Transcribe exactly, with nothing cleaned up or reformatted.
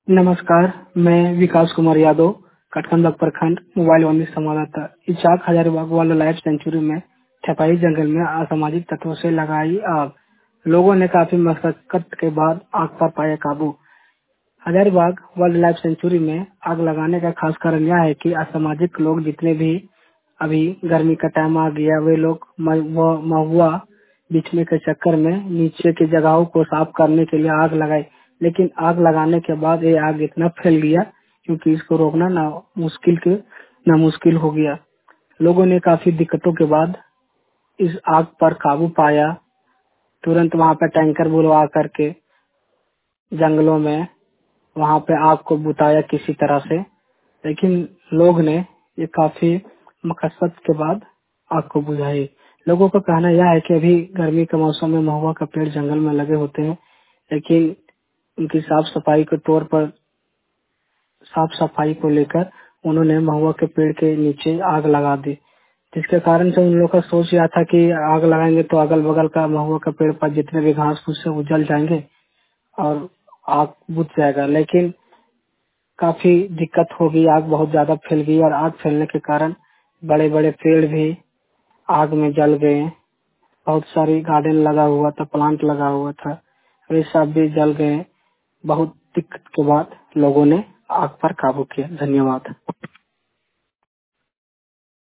नमस्कार, मैं विकास कुमार यादव, कटकंदा प्रखंड मोबाइल वाली संवाददाता। Ichak Hazaribagh wildlife sanctuary में ठेपाई जंगल में असामाजिक तत्वों से लगाई आग। लोगों ने काफी मशक्कत के बाद आग पर पाया काबू। हजारीबाग वाइल्ड लाइफ सेंचुरी में आग लगाने का खास कारण यह है कि असामाजिक लोग जितने भी अभी गर्मी का टाइम आ गया, वे लोग म- महुआ बिछने के चक्कर में नीचे की जगहों को साफ करने के लिए आग लगाई। लेकिन आग लगाने के बाद ये आग इतना फैल गया क्योंकि इसको रोकना ना मुश्किल के ना मुश्किल हो गया। लोगों ने काफी दिक्कतों के बाद इस आग पर काबू पाया। तुरंत वहां पर टैंकर बुलवा करके जंगलों में वहां पे आग को बुताया किसी तरह से। लेकिन लोग ने ये काफी मकसद के बाद आग को बुझाई। लोगों का कहना यह है कि अभी गर्मी के मौसम में महुआ का पेड़ जंगल में लगे होते हैं, लेकिन उनकी साफ सफाई के तौर पर साफ सफाई को लेकर उन्होंने महुआ के पेड़ के नीचे आग लगा दी, जिसके कारण से उन लोगों का सोच यह था कि आग लगाएंगे तो अगल बगल का महुआ का पेड़ पर जितने भी घास फूस है वो जल जाएंगे और आग बुझ जाएगा। लेकिन काफी दिक्कत हो गई, आग बहुत ज्यादा फैल गई और आग फैलने के कारण बड़े बड़े पेड़ भी आग में जल गए। बहुत सारी गार्डन लगा हुआ था, प्लांट लगा हुआ था, वे सब भी जल गए। बहुत दिक्कत के बाद लोगों ने आग पर काबू किया। धन्यवाद।